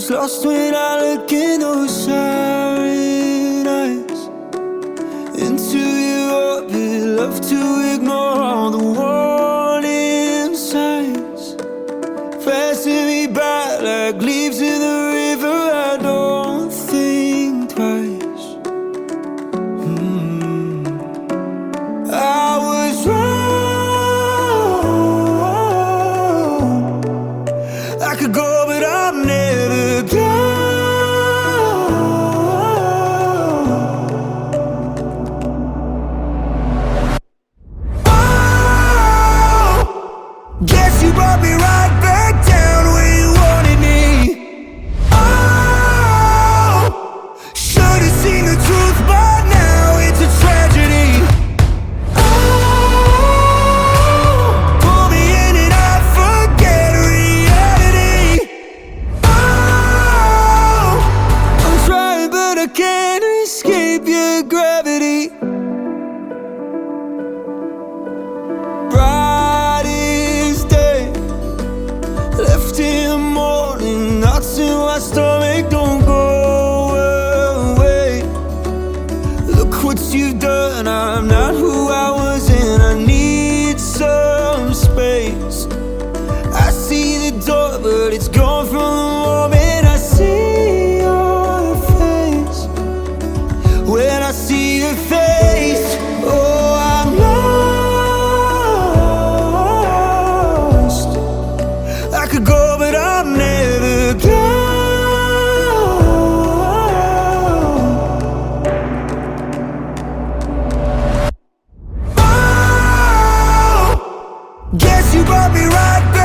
gets lost when I look in those siren eyes. Into your orbit, love to ignore all the warning signs. Passing me by like leaves in the river, I don't think twice. I was wrong. I could go, but I'm never gone. Oh, guess you brought me right back down where you wanted me. Oh, should've seen the truth, but now it's a tragedy. Oh, pull me in and I forget reality. Oh, I'm trying but I can't escape your gravity. Brightest day, left in the morning, knots in my stomach don't go away. Look what you've done, I'm not who I was and I need some space. I see the door but it's gone from the moment I see your face. When I see your face, oh, I'm lost. I could go but I'm never gone. Oh, guess you brought me right back